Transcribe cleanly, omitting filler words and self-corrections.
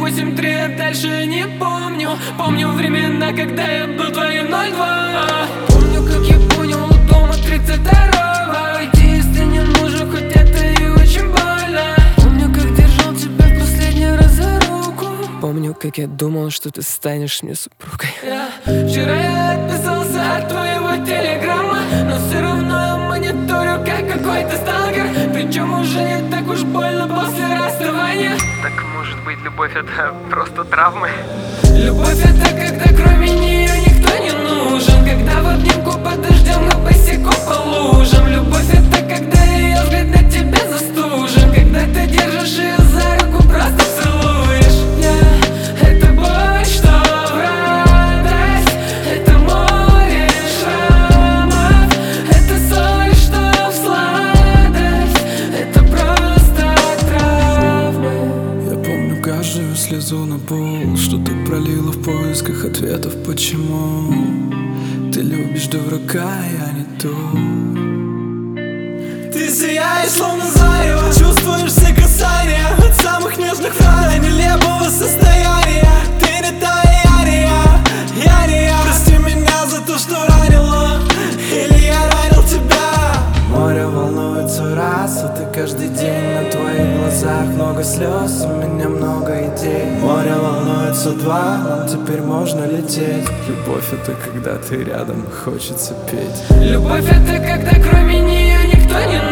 8-3, а дальше не помню. Помню времена, когда я был твоим 02. Помню, как я понял у дома 32-го: уйти, если не нужен, хоть это и очень больно. Помню, как держал тебя в последний раз за руку. Помню, как я думал, что ты станешь мне супругой. Вчера я отписался от твоего телеграмма, но все равно я мониторю, как какой-то сталкер. Причем уже не так уж больно после расставания. Так может быть, любовь это просто травмы? Любовь это когда кроме нее никто не нужен, когда в обнимку под дождем мы босиком по лужам. Любовь это когда ее взгляд на тебя застужен, когда ты держишь ее за руку, просто целуешь. Это боль, что в радость, это море шрамов, это соль, что в сладость, это просто травмы. Я помню каждую слезу на пол, что ты пролила в поисках ответов, почему ты любишь дурака, я не то. Ты сияешь, словно зарево, чувствуешь все касания, от самых нежных фраз до нелепого состояния. Ты не та, я не я. Прости меня за то, что ранила, или я ранил тебя. Море волнуется раз, а ты каждый день. На твоих глазах много слез, у меня много идей. Море волнуется два, нам теперь можно лететь. Любовь это когда ты рядом, хочется петь. Любовь это когда кроме нее никто не